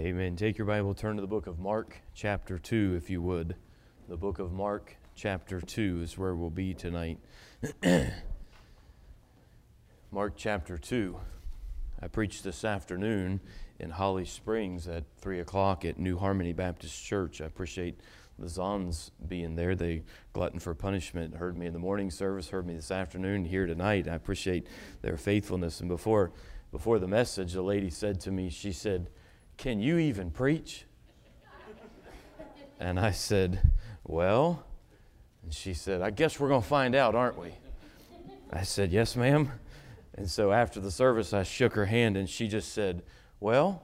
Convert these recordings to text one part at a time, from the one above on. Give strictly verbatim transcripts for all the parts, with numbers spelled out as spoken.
Amen. Take your Bible, turn to the book of Mark, chapter two, if you would. The book of Mark, chapter two is where we'll be tonight. Mark, chapter two. I preached this afternoon in Holly Springs at three o'clock at New Harmony Baptist Church. I appreciate the Zons being there. They, glutton for punishment, heard me in the morning service, heard me this afternoon, here tonight. I appreciate their faithfulness. And before, before the message, the lady said to me, she said, "Can you even preach?" And I said, "Well," and she said, "I guess we're going to find out, aren't we?" I said, "Yes, ma'am." And so after the service, I shook her hand, and she just said, "Well?"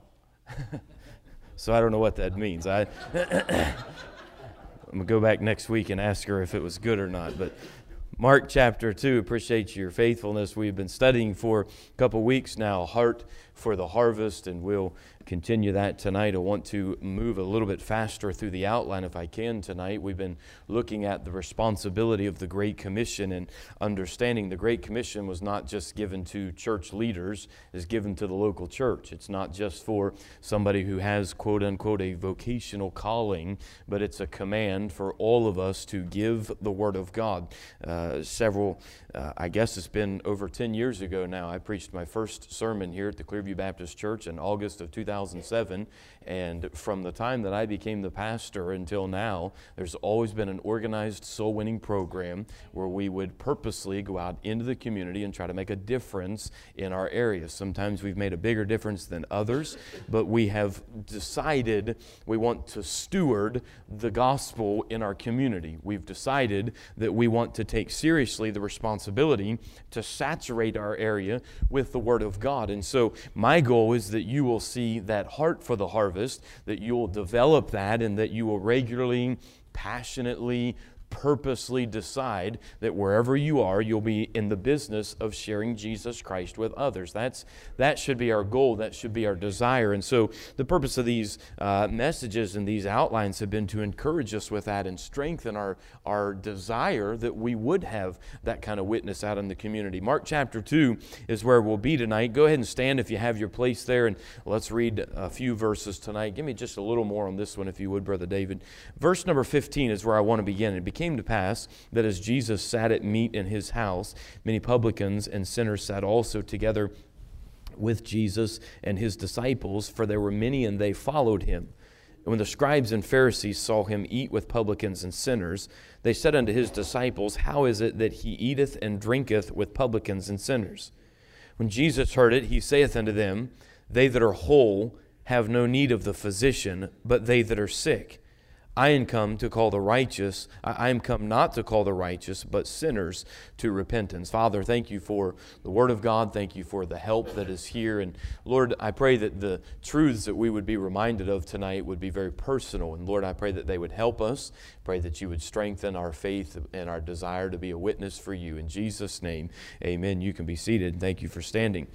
So I don't know what that means. I, I'm going to go back next week and ask her if it was good or not. But Mark chapter two, appreciate your faithfulness. We've been studying for a couple weeks now, Heart for the Harvest, and we'll continue that tonight. I want to move a little bit faster through the outline if I can tonight. We've been looking at the responsibility of the Great Commission and understanding the Great Commission was not just given to church leaders, it's given to the local church. It's not just for somebody who has, quote unquote, a vocational calling, but it's a command for all of us to give the Word of God. Uh, several, uh, I guess it's been over ten years ago now, I preached my first sermon here at the Clearview Baptist Church in August of two thousand seven, and from the time that I became the pastor until now, there's always been an organized soul-winning program where we would purposely go out into the community and try to make a difference in our area. Sometimes we've made a bigger difference than others, but we have decided we want to steward the gospel in our community. We've decided that we want to take seriously the responsibility to saturate our area with the Word of God. And so my goal is that you will see that heart for the harvest, that you will develop that, and that you will regularly, passionately, purposely decide that wherever you are, you'll be in the business of sharing Jesus Christ with others. That's that should be our goal. That should be our desire. And so the purpose of these uh, messages and these outlines have been to encourage us with that and strengthen our, our desire that we would have that kind of witness out in the community. Mark chapter two is where we'll be tonight. Go ahead and stand if you have your place there, and let's read a few verses tonight. Give me just a little more on this one, if you would, Brother David. Verse number fifteen is where I want to begin. It came to pass that as Jesus sat at meat in his house, many publicans and sinners sat also together with Jesus and his disciples, for there were many, and they followed him. And when the scribes and Pharisees saw him eat with publicans and sinners, they said unto his disciples, How is it that he eateth and drinketh with publicans and sinners? When Jesus heard it, he saith unto them, They that are whole have no need of the physician, but they that are sick. I am come to call the righteous, I am come not to call the righteous, but sinners to repentance. Father, thank you for the Word of God. Thank you for the help that is here. And Lord, I pray that the truths that we would be reminded of tonight would be very personal. And Lord, I pray that they would help us. Pray that you would strengthen our faith and our desire to be a witness for you. In Jesus' name, amen. You can be seated. Thank you for standing.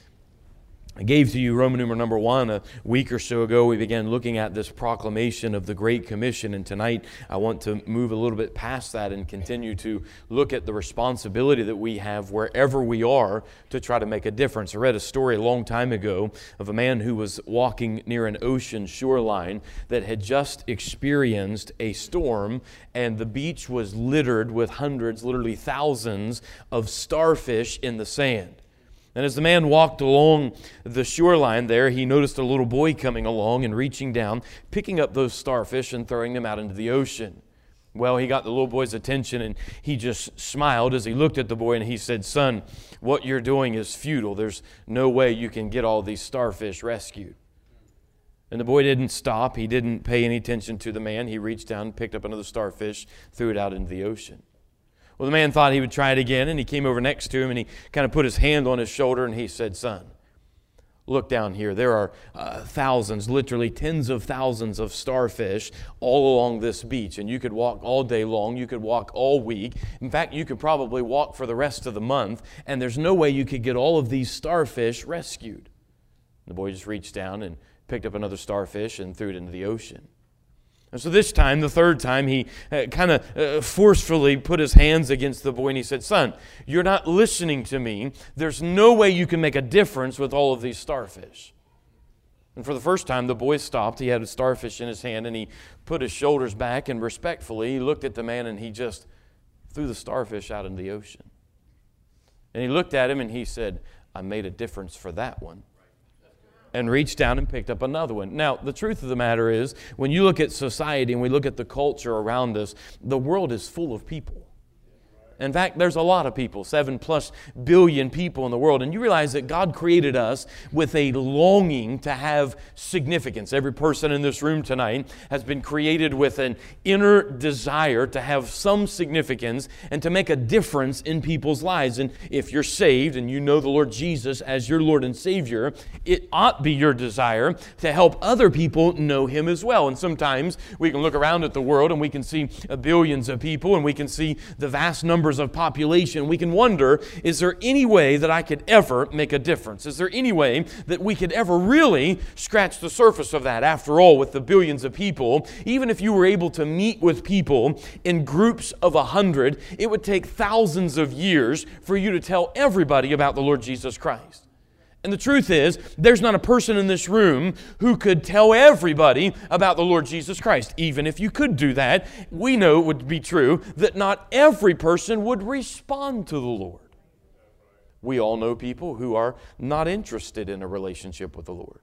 I gave to you Roman numeral number one a week or so ago. We began looking at this proclamation of the Great Commission, and tonight I want to move a little bit past that and continue to look at the responsibility that we have wherever we are to try to make a difference. I read a story a long time ago of a man who was walking near an ocean shoreline that had just experienced a storm, and the beach was littered with hundreds, literally thousands of starfish in the sand. And as the man walked along the shoreline there, he noticed a little boy coming along and reaching down, picking up those starfish and throwing them out into the ocean. Well, he got the little boy's attention, and he just smiled as he looked at the boy, and he said, Son, what you're doing is futile. There's no way you can get all these starfish rescued. And the boy didn't stop. He didn't pay any attention to the man. He reached down, picked up another starfish, threw it out into the ocean. Well, the man thought he would try it again, and he came over next to him, and he kind of put his hand on his shoulder, and he said, Son, look down here. There are uh, thousands, literally tens of thousands of starfish all along this beach, and you could walk all day long. You could walk all week. In fact, you could probably walk for the rest of the month, and there's no way you could get all of these starfish rescued. The boy just reached down and picked up another starfish and threw it into the ocean. And so this time, the third time, he uh, kind of uh, forcefully put his hands against the boy, and he said, Son, you're not listening to me. There's no way you can make a difference with all of these starfish. And for the first time, the boy stopped. He had a starfish in his hand, and he put his shoulders back, and respectfully, he looked at the man, and he just threw the starfish out into the ocean. And he looked at him, and he said, I made a difference for that one. And reached down and picked up another one. Now, the truth of the matter is, when you look at society and we look at the culture around us, the world is full of people. In fact, there's a lot of people, seven plus billion people in the world. And you realize that God created us with a longing to have significance. Every person in this room tonight has been created with an inner desire to have some significance and to make a difference in people's lives. And if you're saved and you know the Lord Jesus as your Lord and Savior, it ought be your desire to help other people know Him as well. And sometimes we can look around at the world and we can see billions of people and we can see the vast numbers of population. We can wonder, is there any way that I could ever make a difference? Is there any way that we could ever really scratch the surface of that? After all, with the billions of people, even if you were able to meet with people in groups of a hundred, it would take thousands of years for you to tell everybody about the Lord Jesus Christ. And the truth is, there's not a person in this room who could tell everybody about the Lord Jesus Christ. Even if you could do that, we know it would be true that not every person would respond to the Lord. We all know people who are not interested in a relationship with the Lord.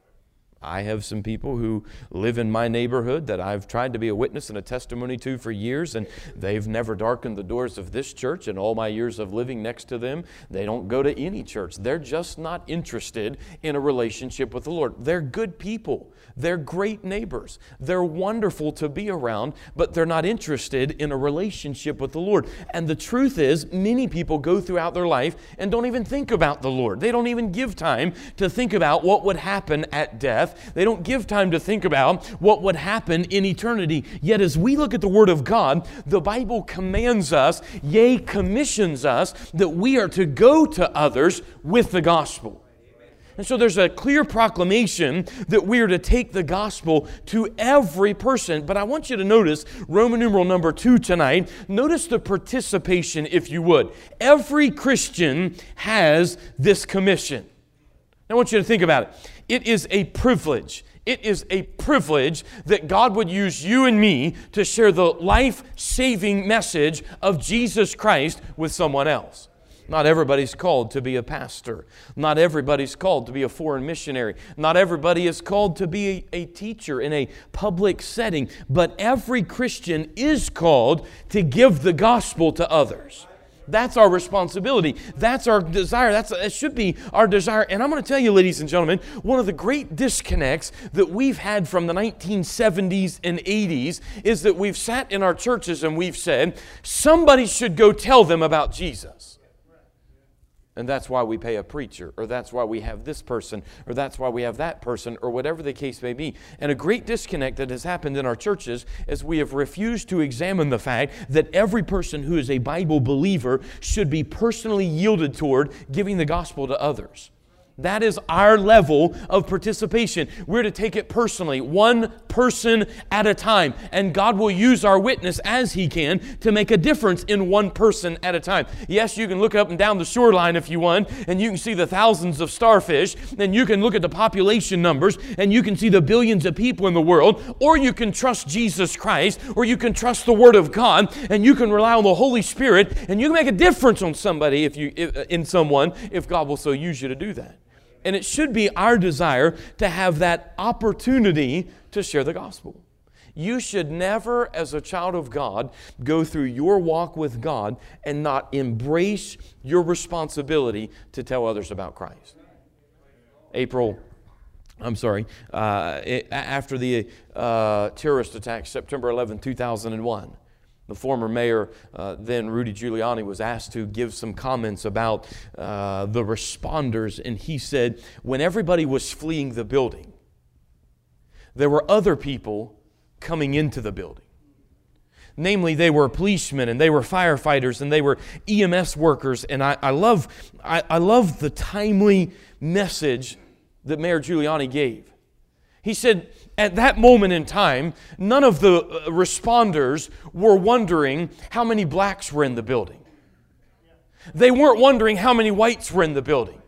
I have some people who live in my neighborhood that I've tried to be a witness and a testimony to for years, and they've never darkened the doors of this church in all my years of living next to them. They don't go to any church. They're just not interested in a relationship with the Lord. They're good people. They're great neighbors. They're wonderful to be around, but they're not interested in a relationship with the Lord. And the truth is, many people go throughout their life and don't even think about the Lord. They don't even give time to think about what would happen at death. They don't give time to think about what would happen in eternity. Yet as we look at the Word of God, the Bible commands us, yea, commissions us, that we are to go to others with the gospel. And so there's a clear proclamation that we are to take the gospel to every person. But I want you to notice Roman numeral number two tonight. Notice the participation, if you would. Every Christian has this commission. I want you to think about it. It is a privilege. It is a privilege that God would use you and me to share the life-saving message of Jesus Christ with someone else. Not everybody's called to be a pastor. Not everybody's called to be a foreign missionary. Not everybody is called to be a, a teacher in a public setting. But every Christian is called to give the gospel to others. That's our responsibility. That's our desire. That's, that should be our desire. And I'm going to tell you, ladies and gentlemen, one of the great disconnects that we've had from the nineteen seventies and eighties is that we've sat in our churches and we've said, somebody should go tell them about Jesus. And that's why we pay a preacher, or that's why we have this person, or that's why we have that person, or whatever the case may be. And a great disconnect that has happened in our churches is we have refused to examine the fact that every person who is a Bible believer should be personally yielded toward giving the gospel to others. That is our level of participation. We're to take it personally, one person at a time. And God will use our witness as He can to make a difference in one person at a time. Yes, you can look up and down the shoreline if you want, and you can see the thousands of starfish, and you can look at the population numbers, and you can see the billions of people in the world, or you can trust Jesus Christ, or you can trust the Word of God, and you can rely on the Holy Spirit, and you can make a difference on somebody if you if, in someone if God will so use you to do that. And it should be our desire to have that opportunity to share the gospel. You should never, as a child of God, go through your walk with God and not embrace your responsibility to tell others about Christ. April, I'm sorry, uh, after the uh, terrorist attack, September eleventh, two thousand one, the former mayor, uh, then Rudy Giuliani, was asked to give some comments about uh, the responders. And he said, when everybody was fleeing the building, there were other people coming into the building. Namely, they were policemen and they were firefighters and they were E M S workers. And I, I love, I, I love the timely message that Mayor Giuliani gave. He said, at that moment in time, none of the responders were wondering how many blacks were in the building. They weren't wondering how many whites were in the building.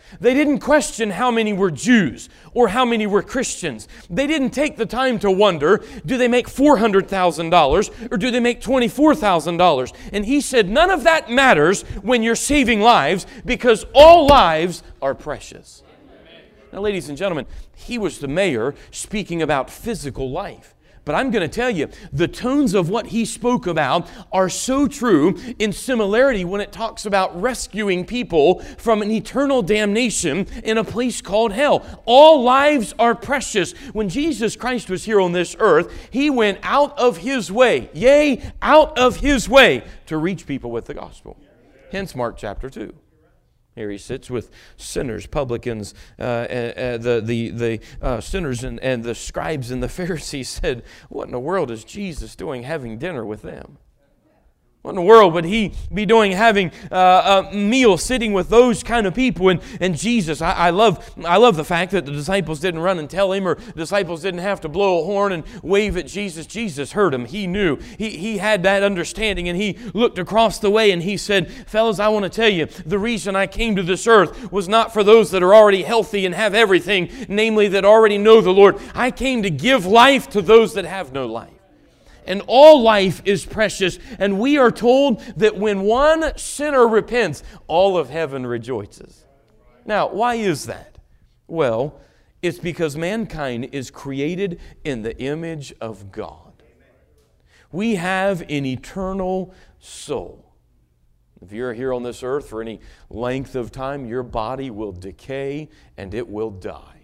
They didn't question how many were Jews or how many were Christians. They didn't take the time to wonder, do they make four hundred thousand dollars or do they make twenty-four thousand dollars? And he said, none of that matters when you're saving lives, because all lives are precious. Now, ladies and gentlemen, he was the mayor speaking about physical life. But I'm going to tell you, the tones of what he spoke about are so true in similarity when it talks about rescuing people from an eternal damnation in a place called hell. All lives are precious. When Jesus Christ was here on this earth, He went out of His way, yea, out of His way, to reach people with the gospel. Hence Mark chapter two. Here He sits with sinners, publicans, uh, uh, the the the uh, sinners and, and the scribes and the Pharisees said, what in the world is Jesus doing having dinner with them? What in the world would He be doing having uh, a meal sitting with those kind of people? And, and Jesus, I, I love I love the fact that the disciples didn't run and tell Him, or the disciples didn't have to blow a horn and wave at Jesus. Jesus heard Him. He knew. He, he had that understanding, and He looked across the way and He said, fellas, I want to tell you, the reason I came to this earth was not for those that are already healthy and have everything, namely that already know the Lord. I came to give life to those that have no life. And all life is precious. And we are told that when one sinner repents, all of heaven rejoices. Now, why is that? Well, it's because mankind is created in the image of God. We have an eternal soul. If you're here on this earth for any length of time, your body will decay and it will die.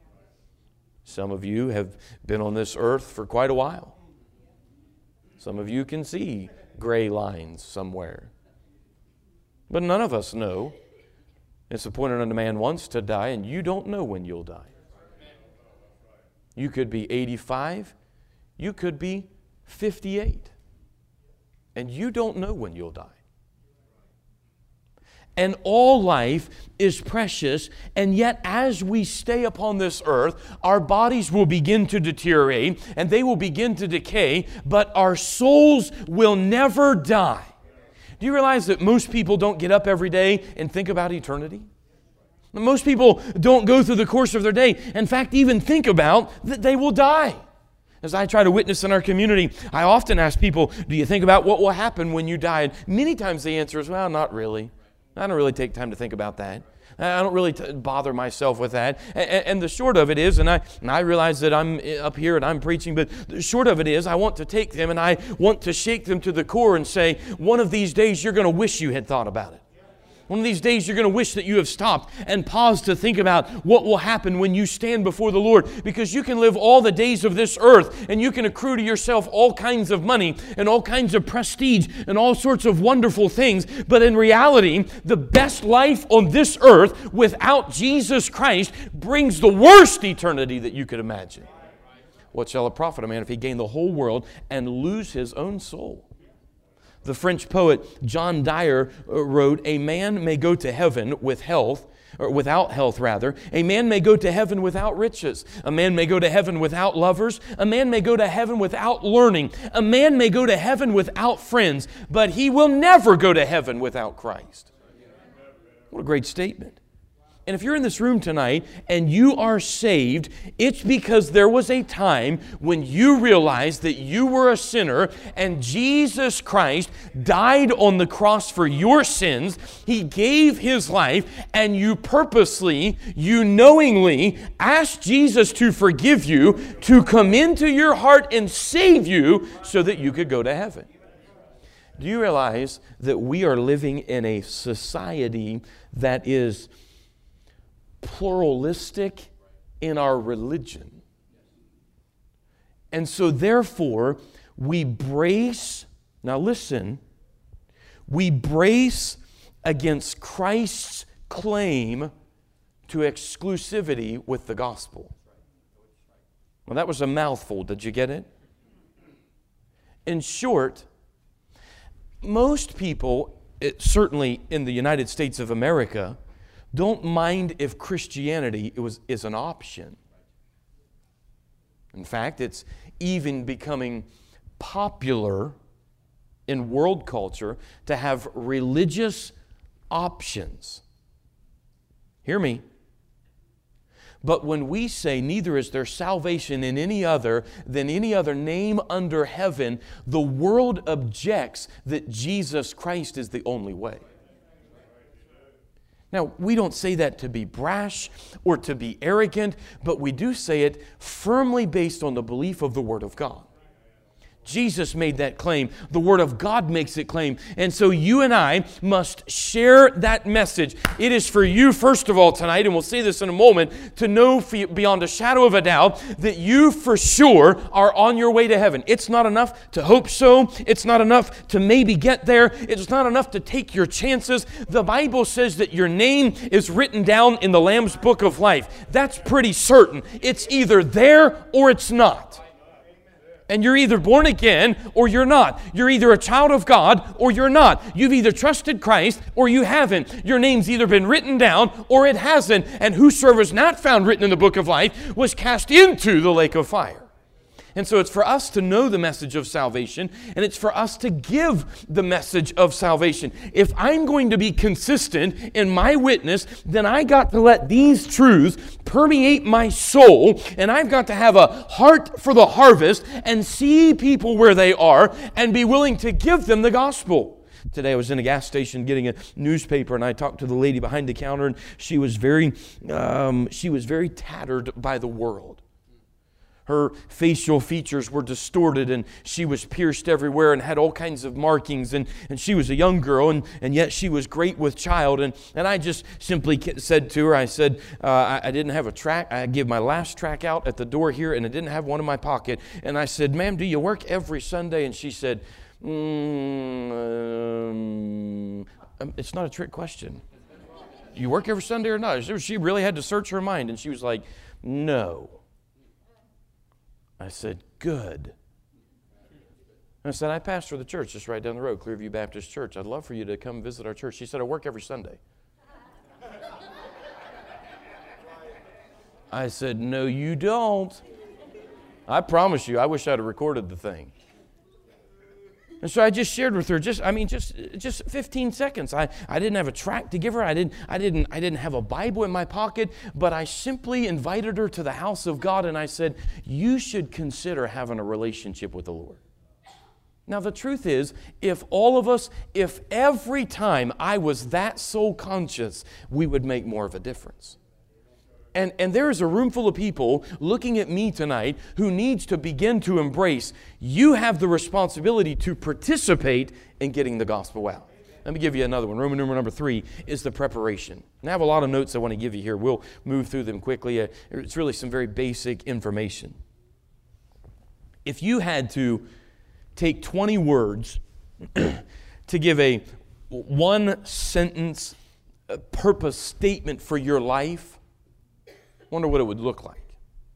Some of you have been on this earth for quite a while. Some of you can see gray lines somewhere. But none of us know. It's appointed unto man once to die, and you don't know when you'll die. You could be eighty-five. You could be fifty-eight. And you don't know when you'll die. And all life is precious, and yet as we stay upon this earth, our bodies will begin to deteriorate, and they will begin to decay, but our souls will never die. Do you realize that most people don't get up every day and think about eternity? Most people don't go through the course of their day, in fact, even think about that they will die. As I try to witness in our community, I often ask people, do you think about what will happen when you die? And many times the answer is, well, not really. I don't really take time to think about that. I don't really t- bother myself with that. And, and the short of it is, and I, and I realize that I'm up here and I'm preaching, but the short of it is, I want to take them and I want to shake them to the core and say, one of these days you're going to wish you had thought about it. One of these days you're going to wish that you have stopped and paused to think about what will happen when you stand before the Lord. Because you can live all the days of this earth and you can accrue to yourself all kinds of money and all kinds of prestige and all sorts of wonderful things. But in reality, the best life on this earth without Jesus Christ brings the worst eternity that you could imagine. What shall it profit a man if he gain the whole world and lose his own soul? The French poet John Dyer wrote, a man may go to heaven with health, or without health rather. A man may go to heaven without riches. A man may go to heaven without lovers. A man may go to heaven without learning. A man may go to heaven without friends. But he will never go to heaven without Christ. What a great statement. And if you're in this room tonight and you are saved, it's because there was a time when you realized that you were a sinner and Jesus Christ died on the cross for your sins. He gave His life, and you purposely, you knowingly asked Jesus to forgive you, to come into your heart and save you so that you could go to heaven. Do you realize that we are living in a society that is pluralistic in our religion? And so therefore, we brace, now listen, we brace against Christ's claim to exclusivity with the gospel. Well, that was a mouthful. Did you get it? In short, most people, it, certainly in the United States of America, don't mind if Christianity was, is an option. In fact, it's even becoming popular in world culture to have religious options. Hear me. But when we say neither is there salvation in any other than any other name under heaven, the world objects that Jesus Christ is the only way. Now, we don't say that to be brash or to be arrogant, but we do say it firmly based on the belief of the Word of God. Jesus made that claim. The Word of God makes it claim. And so you and I must share that message. It is for you, first of all, tonight, and we'll see this in a moment, to know beyond a shadow of a doubt that you for sure are on your way to heaven. It's not enough to hope so. It's not enough to maybe get there. It's not enough to take your chances. The Bible says that your name is written down in the Lamb's Book of Life. That's pretty certain. It's either there or it's not. And you're either born again or you're not. You're either a child of God or you're not. You've either trusted Christ or you haven't. Your name's either been written down or it hasn't. And whosoever is not found written in the book of life was cast into the lake of fire. And so it's for us to know the message of salvation, and it's for us to give the message of salvation. If I'm going to be consistent in my witness, then I got to let these truths permeate my soul, and I've got to have a heart for the harvest and see people where they are and be willing to give them the gospel. Today I was in a gas station getting a newspaper, and I talked to the lady behind the counter, and she was very, um, she was very tattered by the world. Her facial features were distorted, and she was pierced everywhere and had all kinds of markings. And, and she was a young girl, and, and yet she was great with child. And, and I just simply said to her, I said, uh, I, I didn't have a track. I gave my last track out at the door here, and I didn't have one in my pocket. And I said, ma'am, do you work every Sunday? And she said, mm, um, it's not a trick question. You work every Sunday or not? She really had to search her mind, and she was like, no. I said, good. I said, I pastor the church just right down the road, Clearview Baptist Church. I'd love for you to come visit our church. She said, I work every Sunday. I said, no, you don't. I promise you, I wish I'd have recorded the thing. And so I just shared with her, just I mean, just just fifteen seconds. I, I didn't have a tract to give her. I didn't I didn't I didn't have a Bible in my pocket, but I simply invited her to the house of God, and I said, you should consider having a relationship with the Lord. Now the truth is, if all of us, if every time I was that soul conscious, we would make more of a difference. And, and there is a room full of people looking at me tonight who needs to begin to embrace, you have the responsibility to participate in getting the gospel out. Let me give you another one. Roman number number three is the preparation. And I have a lot of notes I want to give you here. We'll move through them quickly. It's really some very basic information. If you had to take twenty words to give a one sentence purpose statement for your life, wonder what it would look like.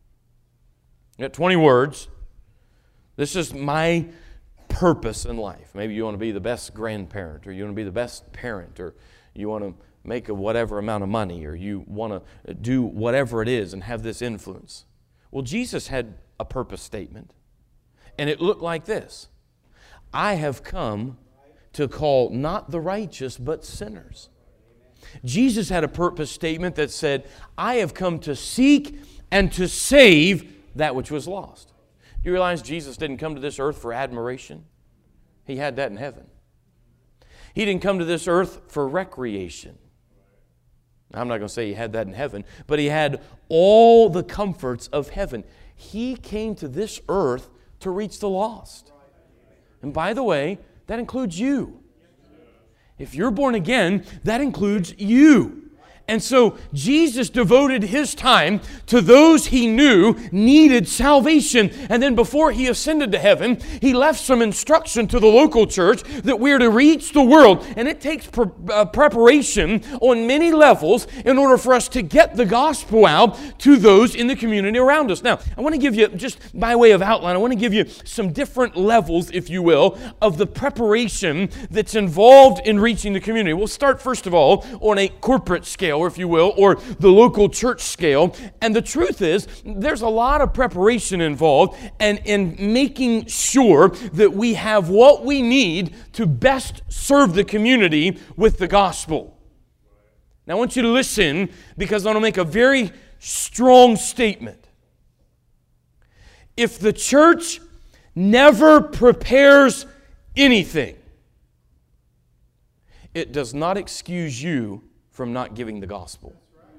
You got twenty words. This is my purpose in life. Maybe you want to be the best grandparent, or you want to be the best parent, or you want to make a whatever amount of money, or you want to do whatever it is and have this influence. Well, Jesus had a purpose statement, and it looked like this. I have come to call not the righteous, but sinners. Jesus had a purpose statement that said, I have come to seek and to save that which was lost. Do you realize Jesus didn't come to this earth for admiration? He had that in heaven. He didn't come to this earth for recreation. I'm not going to say he had that in heaven, but he had all the comforts of heaven. He came to this earth to reach the lost. And by the way, that includes you. If you're born again, that includes you. And so Jesus devoted His time to those He knew needed salvation. And then before He ascended to heaven, He left some instruction to the local church that we're to reach the world. And it takes pre- uh, preparation on many levels in order for us to get the gospel out to those in the community around us. Now, I want to give you, just by way of outline, I want to give you some different levels, if you will, of the preparation that's involved in reaching the community. We'll start, first of all, on a corporate scale, or if you will, or the local church scale. And the truth is, there's a lot of preparation involved and in making sure that we have what we need to best serve the community with the gospel. Now I want you to listen, because I want to make a very strong statement. If the church never prepares anything, it does not excuse you from not giving the gospel.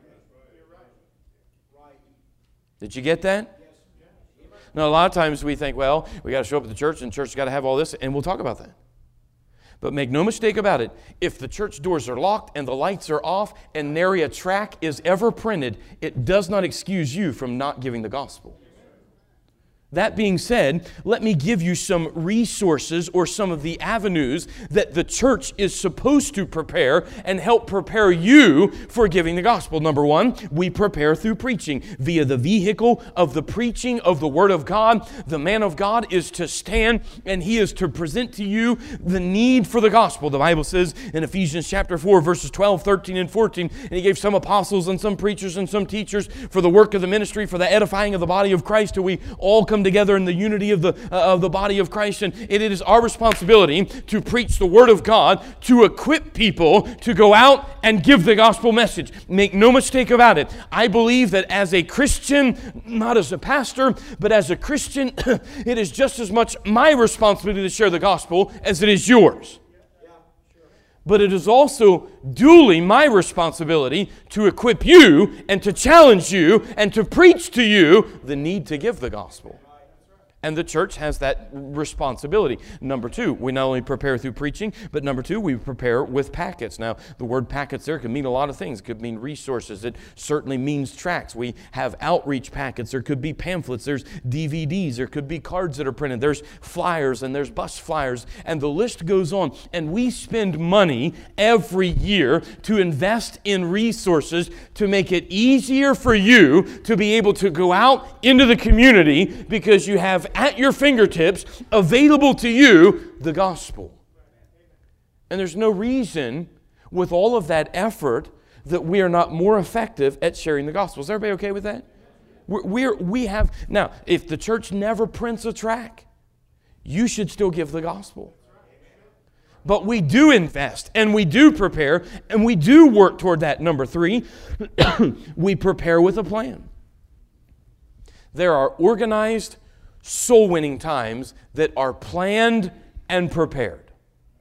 Did you get that? Now, a lot of times we think, well, we got to show up at the church, and the church's got to have all this, and we'll talk about that. But make no mistake about it, if the church doors are locked and the lights are off and nary a track is ever printed, it does not excuse you from not giving the gospel. That being said, let me give you some resources or some of the avenues that the church is supposed to prepare and help prepare you for giving the gospel. Number one, we prepare through preaching. Via the vehicle of the preaching of the Word of God, the man of God is to stand and he is to present to you the need for the gospel. The Bible says in Ephesians chapter four, verses twelve, thirteen, and fourteen, and he gave some apostles and some preachers and some teachers for the work of the ministry, for the edifying of the body of Christ, till we all come together in the unity of the uh, of the body of Christ. And it is our responsibility to preach the Word of God, to equip people to go out and give the gospel message. Make no mistake about it. I believe that as a Christian, not as a pastor, but as a Christian, it is just as much my responsibility to share the gospel as it is yours. But it is also duly my responsibility to equip you and to challenge you and to preach to you the need to give the gospel. And the church has that responsibility. Number two, we not only prepare through preaching, but number two, we prepare with packets. Now, the word packets there could mean a lot of things. It could mean resources. It certainly means tracts. We have outreach packets. There could be pamphlets. There's D V Ds. There could be cards that are printed. There's flyers and there's bus flyers. And the list goes on. And we spend money every year to invest in resources to make it easier for you to be able to go out into the community, because you have at your fingertips, available to you, the gospel. And there's no reason with all of that effort that we are not more effective at sharing the gospel. Is everybody okay with that? We're, we're, we have, now, if the church never prints a tract, you should still give the gospel. But we do invest, and we do prepare, and we do work toward that. Number three, we prepare with a plan. There are organized soul-winning times that are planned and prepared.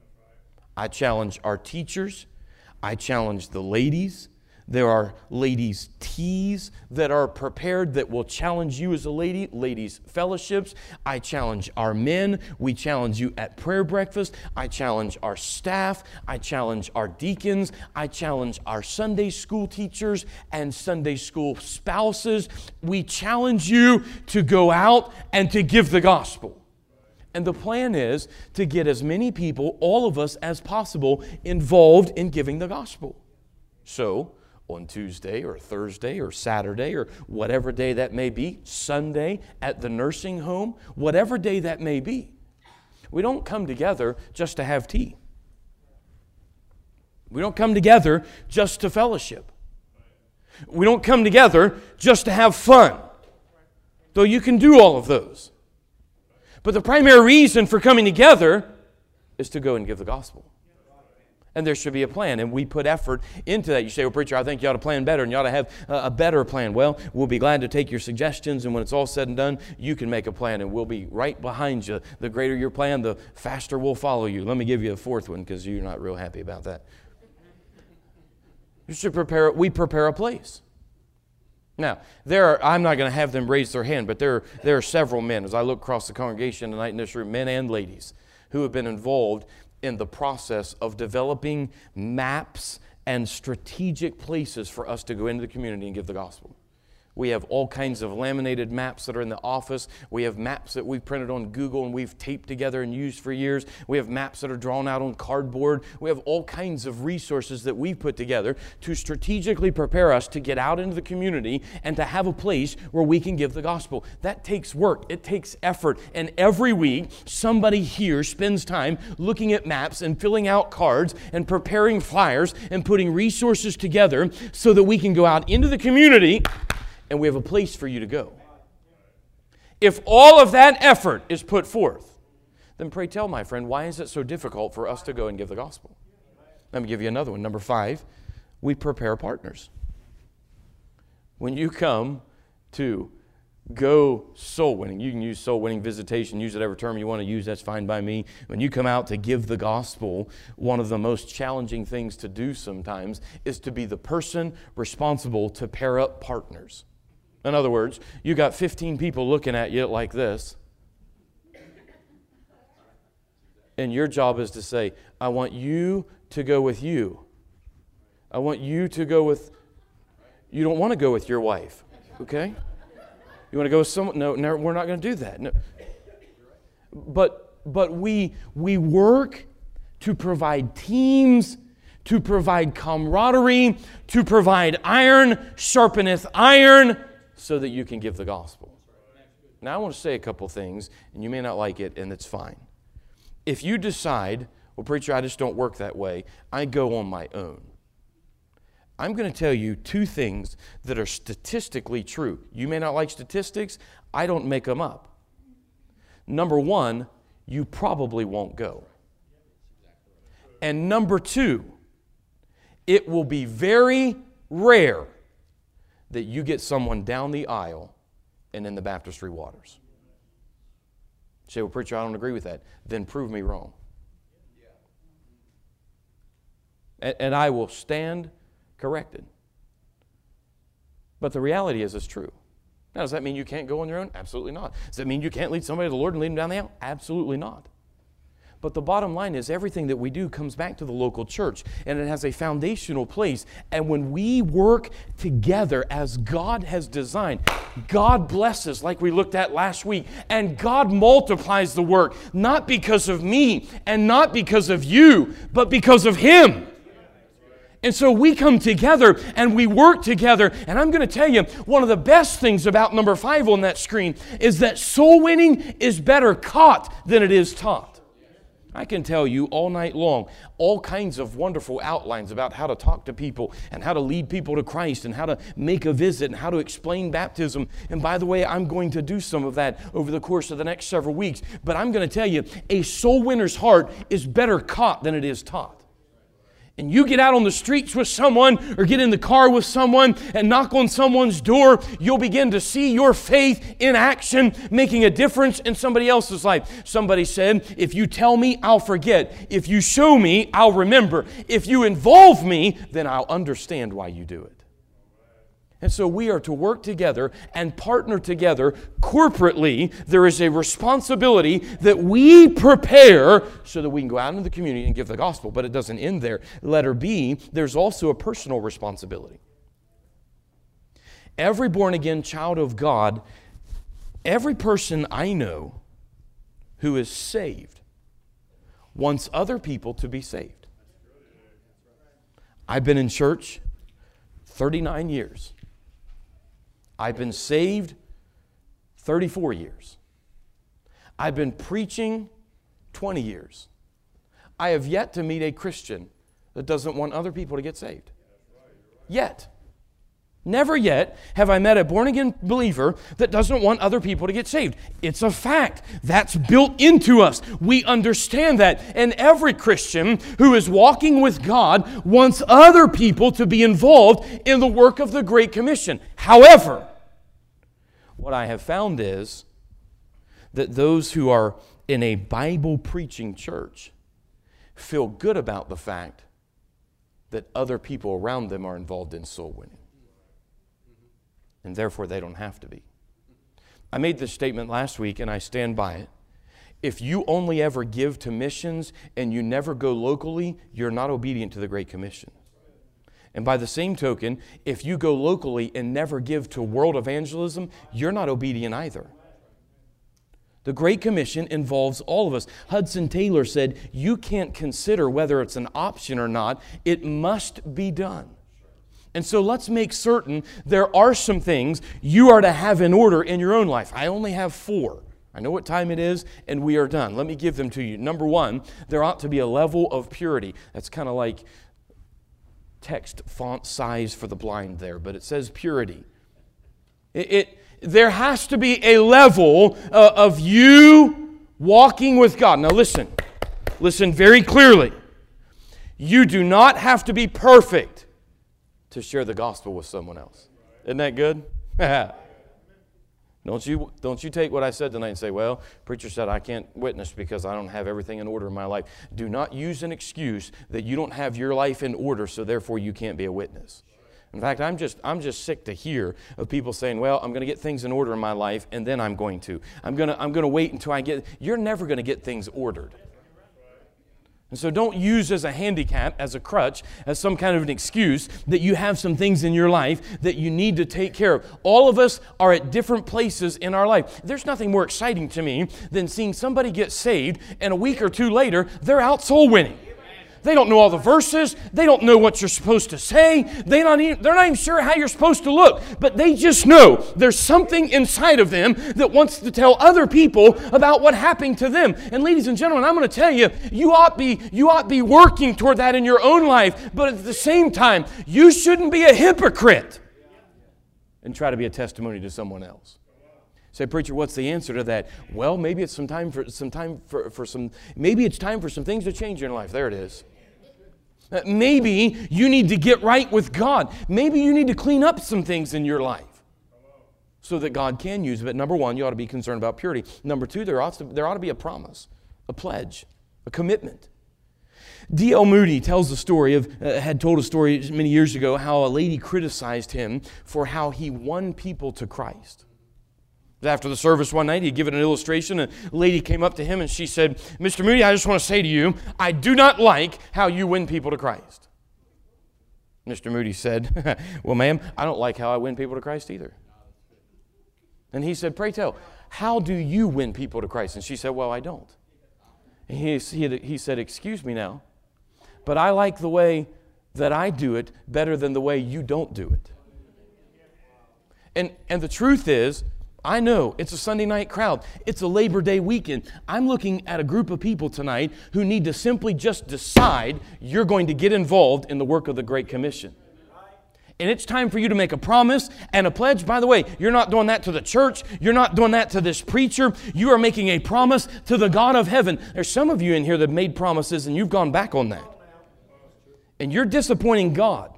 I challenge our teachers. I challenge the ladies. There are ladies' teas that are prepared that will challenge you as a lady. Ladies' fellowships. I challenge our men. We challenge you at prayer breakfast. I challenge our staff. I challenge our deacons. I challenge our Sunday school teachers and Sunday school spouses. We challenge you to go out and to give the gospel. And the plan is to get as many people, all of us as possible, involved in giving the gospel. So, on Tuesday or Thursday or Saturday or whatever day that may be, Sunday at the nursing home, whatever day that may be, we don't come together just to have tea. We don't come together just to fellowship. We don't come together just to have fun, though you can do all of those. But the primary reason for coming together is to go and give the gospel. And there should be a plan, and we put effort into that. You say, well, preacher, I think you ought to plan better, and you ought to have a better plan. Well, we'll be glad to take your suggestions, and when it's all said and done, you can make a plan, and we'll be right behind you. The greater your plan, the faster we'll follow you. Let me give you a fourth one, because you're not real happy about that. You should prepare, we prepare a place. Now, there are, I'm not going to have them raise their hand, but there, there are several men, as I look across the congregation tonight in this room, men and ladies, who have been involved in the process of developing maps and strategic places for us to go into the community and give the gospel. We have all kinds of laminated maps that are in the office. We have maps that we've printed on Google and we've taped together and used for years. We have maps that are drawn out on cardboard. We have all kinds of resources that we've put together to strategically prepare us to get out into the community and to have a place where we can give the gospel. That takes work. It takes effort. And every week, somebody here spends time looking at maps and filling out cards and preparing flyers and putting resources together so that we can go out into the community and we have a place for you to go. If all of that effort is put forth, then pray tell, my friend, why is it so difficult for us to go and give the gospel? Let me give you another one. Number five, we prepare partners. When you come to go soul winning, you can use soul winning visitation, use whatever term you want to use, that's fine by me. When you come out to give the gospel, one of the most challenging things to do sometimes is to be the person responsible to pair up partners. In other words, you got fifteen people looking at you like this, and your job is to say, I want you to go with you. I want you to go with, you don't want to go with your wife, okay? You want to go with someone? No, no, we're not going to do that. No. But but we we work to provide teams, to provide camaraderie, to provide iron sharpeneth iron, so that you can give the gospel. Now I want to say a couple things, and you may not like it, and it's fine. If you decide, well, preacher, I just don't work that way, I go on my own. I'm going to tell you two things that are statistically true. You may not like statistics. I don't make them up. Number one, you probably won't go. And number two, it will be very rare that you get someone down the aisle and in the baptistry waters. You say, well, preacher, I don't agree with that. Then prove me wrong. And, and I will stand corrected. But the reality is, it's true. Now, does that mean you can't go on your own? Absolutely not. Does that mean you can't lead somebody to the Lord and lead them down the aisle? Absolutely not. But the bottom line is, everything that we do comes back to the local church, and it has a foundational place. And when we work together as God has designed, God blesses, like we looked at last week, and God multiplies the work, not because of me and not because of you, but because of Him. And so we come together and we work together. And I'm going to tell you, one of the best things about number five on that screen is that soul winning is better caught than it is taught. I can tell you all night long all kinds of wonderful outlines about how to talk to people and how to lead people to Christ and how to make a visit and how to explain baptism. And by the way, I'm going to do some of that over the course of the next several weeks. But I'm going to tell you, a soul winner's heart is better caught than it is taught. And you get out on the streets with someone or get in the car with someone and knock on someone's door, you'll begin to see your faith in action making a difference in somebody else's life. Somebody said, if you tell me, I'll forget. If you show me, I'll remember. If you involve me, then I'll understand why you do it. And so we are to work together and partner together corporately. There is a responsibility that we prepare so that we can go out into the community and give the gospel. But it doesn't end there. Letter B, there's also a personal responsibility. Every born-again child of God, every person I know who is saved wants other people to be saved. I've been in church thirty-nine years. I've been saved thirty-four years. I've been preaching twenty years. I have yet to meet a Christian that doesn't want other people to get saved. Yet. Never yet have I met a born-again believer that doesn't want other people to get saved. It's a fact. That's built into us. We understand that. And every Christian who is walking with God wants other people to be involved in the work of the Great Commission. However, what I have found is that those who are in a Bible-preaching church feel good about the fact that other people around them are involved in soul winning. And therefore, they don't have to be. I made this statement last week, and I stand by it. If you only ever give to missions and you never go locally, you're not obedient to the Great Commission. And by the same token, if you go locally and never give to world evangelism, you're not obedient either. The Great Commission involves all of us. Hudson Taylor said, you can't consider whether it's an option or not. It must be done. And so let's make certain there are some things you are to have in order in your own life. I only have four. I know what time it is, and we are done. Let me give them to you. Number one, there ought to be a level of purity. That's kind of like text font size for the blind there, but it says purity. It, it there has to be a level uh, of you walking with God. Now listen, listen very clearly. You do not have to be perfect to share the gospel with someone else. Isn't that good? Don't you, don't you take what I said tonight and say, well, preacher said I can't witness because I don't have everything in order in my life. Do not use an excuse that you don't have your life in order, so therefore you can't be a witness. In fact, I'm just, I'm just sick to hear of people saying, well, I'm going to get things in order in my life, and then I'm going to. I'm going to, I'm going to wait until I get... You're never going to get things ordered. And so don't use as a handicap, as a crutch, as some kind of an excuse that you have some things in your life that you need to take care of. All of us are at different places in our life. There's nothing more exciting to me than seeing somebody get saved and a week or two later, they're out soul winning. They don't know all the verses. They don't know what you're supposed to say. They not even, they're not even sure how you're supposed to look. But they just know there's something inside of them that wants to tell other people about what happened to them. And ladies and gentlemen, I'm going to tell you, you ought be, you ought be working toward that in your own life. But at the same time, you shouldn't be a hypocrite and try to be a testimony to someone else. Say, preacher, what's the answer to that? Well, maybe it's some time for some time for, for some maybe it's time for some things to change in your life. There it is. Uh, maybe you need to get right with God. Maybe you need to clean up some things in your life so that God can use it. But number one, you ought to be concerned about purity. Number two, there ought to, there ought to be a promise, a pledge, a commitment. D L Moody tells the story of, uh, had told a story many years ago how a lady criticized him for how he won people to Christ. After the service one night, he had given an illustration. A lady came up to him and she said, Mister Moody, I just want to say to you, I do not like how you win people to Christ. Mister Moody said, well, ma'am, I don't like how I win people to Christ either. And he said, pray tell, how do you win people to Christ? And she said, well, I don't. And he, he, he said, excuse me now, but I like the way that I do it better than the way you don't do it. And, and the truth is, I know it's a Sunday night crowd. It's a Labor Day weekend. I'm looking at a group of people tonight who need to simply just decide you're going to get involved in the work of the Great Commission. And it's time for you to make a promise and a pledge. By the way, you're not doing that to the church. You're not doing that to this preacher. You are making a promise to the God of heaven. There's some of you in here that made promises and you've gone back on that. And you're disappointing God.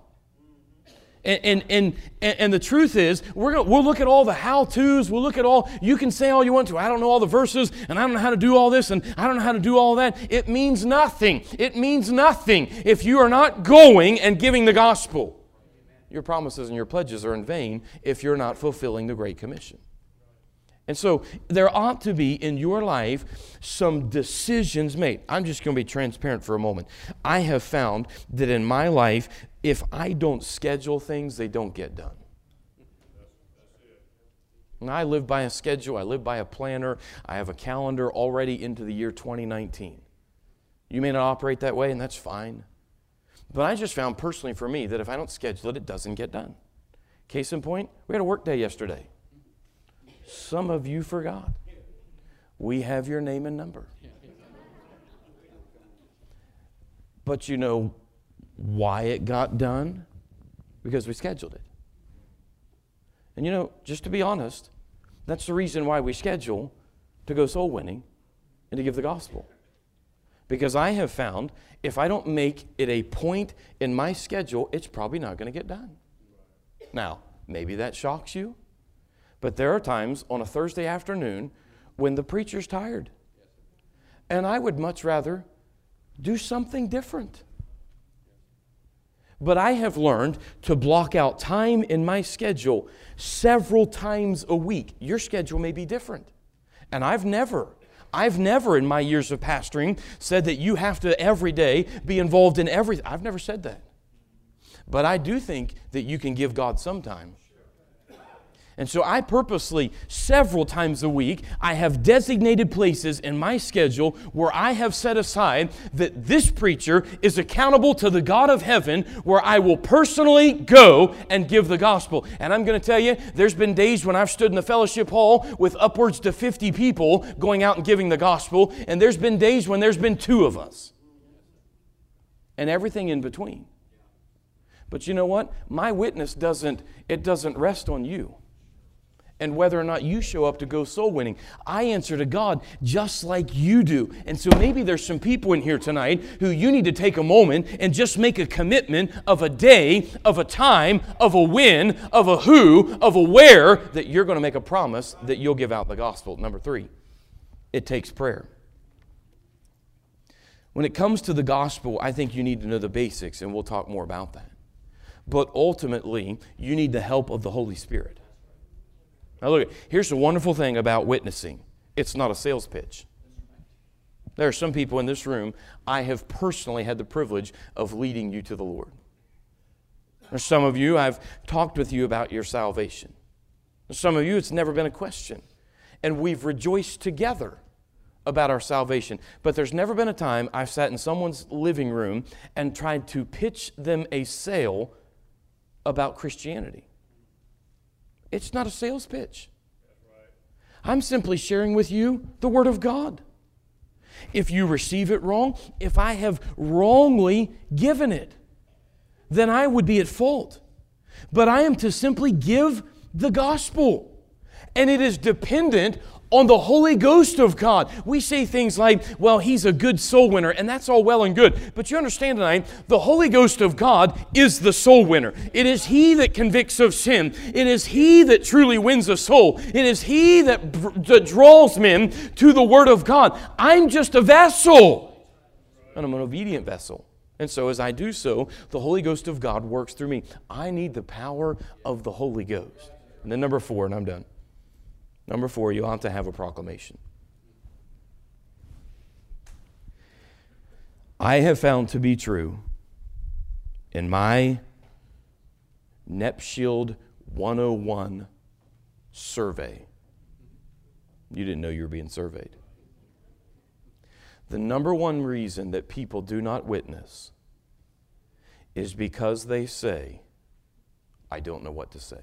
And, and, and, and the truth is, we're gonna, we'll look at all the how-tos, we'll look at all, you can say all you want to, I don't know all the verses, and I don't know how to do all this, and I don't know how to do all that. It means nothing. It means nothing if you are not going and giving the gospel. Your promises and your pledges are in vain if you're not fulfilling the Great Commission. And so there ought to be in your life some decisions made. I'm just going to be transparent for a moment. I have found that in my life, if I don't schedule things, they don't get done. And I live by a schedule. I live by a planner. I have a calendar already into the year twenty nineteen. You may not operate that way, and that's fine. But I just found personally for me that if I don't schedule it, it doesn't get done. Case in point, we had a work day yesterday. Some of you forgot. We have your name and number. But you know why it got done? Because we scheduled it. And you know, just to be honest, that's the reason why we schedule to go soul winning and to give the gospel. Because I have found if I don't make it a point in my schedule, it's probably not going to get done. Now, maybe that shocks you. But there are times on a Thursday afternoon when the preacher's tired. And I would much rather do something different. But I have learned to block out time in my schedule several times a week. Your schedule may be different. And I've never, I've never in my years of pastoring said that you have to every day be involved in everything. I've never said that. But I do think that you can give God some time. And so I purposely, several times a week, I have designated places in my schedule where I have set aside that this preacher is accountable to the God of heaven, where I will personally go and give the gospel. And I'm going to tell you, there's been days when I've stood in the fellowship hall with upwards to fifty people going out and giving the gospel, and there's been days when there's been two of us. And everything in between. But you know what? My witness doesn't, it doesn't rest on you. and whether or not you show up to go soul winning. I answer to God just like you do. And so maybe there's some people in here tonight who you need to take a moment and just make a commitment of a day, of a time, of a when, of a who, of a where, that you're going to make a promise that you'll give out the gospel. Number three, it takes prayer. When it comes to the gospel, I think you need to know the basics, and we'll talk more about that. But ultimately, you need the help of the Holy Spirit. Now look, here's the wonderful thing about witnessing. It's not a sales pitch. There are some people in this room, I have personally had the privilege of leading you to the Lord. There's some of you, I've talked with you about your salvation. There's some of you, it's never been a question. And we've rejoiced together about our salvation. But there's never been a time I've sat in someone's living room and tried to pitch them a sale about Christianity. It's not a sales pitch. I'm simply sharing with you the Word of God. If you receive it wrong, if I have wrongly given it, then I would be at fault. But I am to simply give the gospel. And it is dependent on the Holy Ghost of God. We say things like, well, He's a good soul winner, and that's all well and good. But you understand tonight, the Holy Ghost of God is the soul winner. It is He that convicts of sin. It is He that truly wins a soul. It is He that, that draws men to the Word of God. I'm just a vessel, and I'm an obedient vessel. And so as I do so, the Holy Ghost of God works through me. I need the power of the Holy Ghost. And then number four, and I'm done. Number four, you'll have to have a proclamation. I have found to be true in my NEPShield one oh one survey. You didn't know you were being surveyed. The number one reason that people do not witness is because they say, I don't know what to say.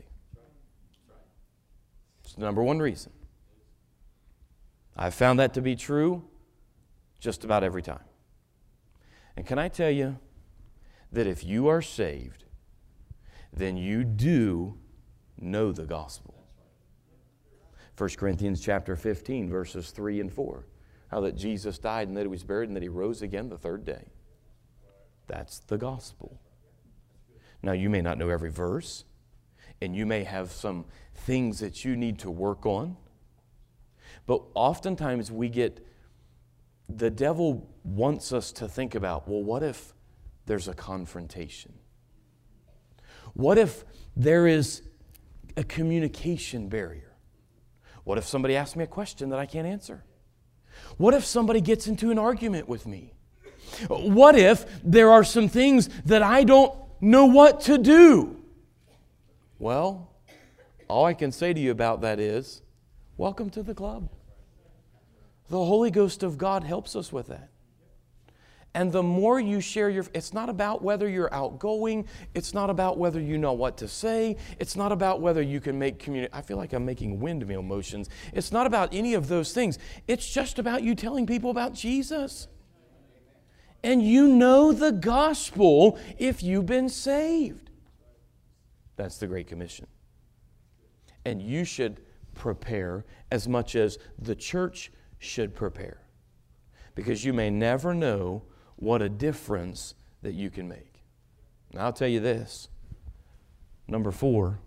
It's the number one reason. I've found that to be true just about every time. And can I tell you that if you are saved, then you do know the gospel. First Corinthians chapter fifteen, verses three and four. How that Jesus died and that He was buried and that He rose again the third day. That's the gospel. Now, you may not know every verse, and you may have some things that you need to work on. But oftentimes we get, the devil wants us to think about, well, what if there's a confrontation? What if there is a communication barrier? What if somebody asks me a question that I can't answer? What if somebody gets into an argument with me? What if there are some things that I don't know what to do? Well, all I can say to you about that is, welcome to the club. The Holy Ghost of God helps us with that. And the more you share your, it's not about whether you're outgoing. It's not about whether you know what to say. It's not about whether you can make community. I feel like I'm making windmill motions. It's not about any of those things. It's just about you telling people about Jesus. And you know the gospel if you've been saved. That's the Great Commission. And you should prepare as much as the church should prepare. Because you may never know what a difference that you can make. Now I'll tell you this. Number four.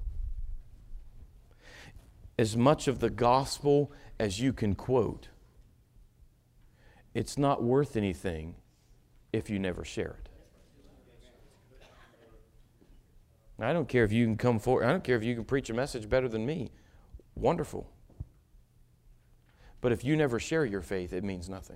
As much of the gospel as you can quote, it's not worth anything if you never share it. Now, I don't care if you can come forward. I don't care if you can preach a message better than me. Wonderful. But if you never share your faith, it means nothing.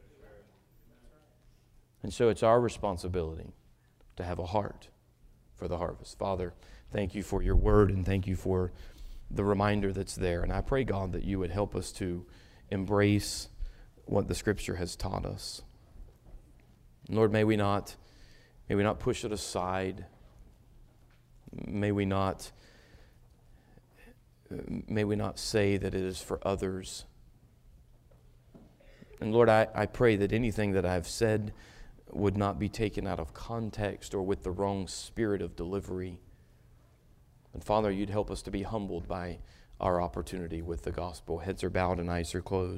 And so it's our responsibility to have a heart for the harvest. Father, thank you for your word and thank you for the reminder that's there. And I pray, God, that you would help us to embrace what the Scripture has taught us. Lord, may we not, may we not push it aside. May we not, may we not say that it is for others. And Lord, I, I pray that anything that I've said would not be taken out of context or with the wrong spirit of delivery. And Father, you'd help us to be humbled by our opportunity with the gospel. Heads are bowed and eyes are closed.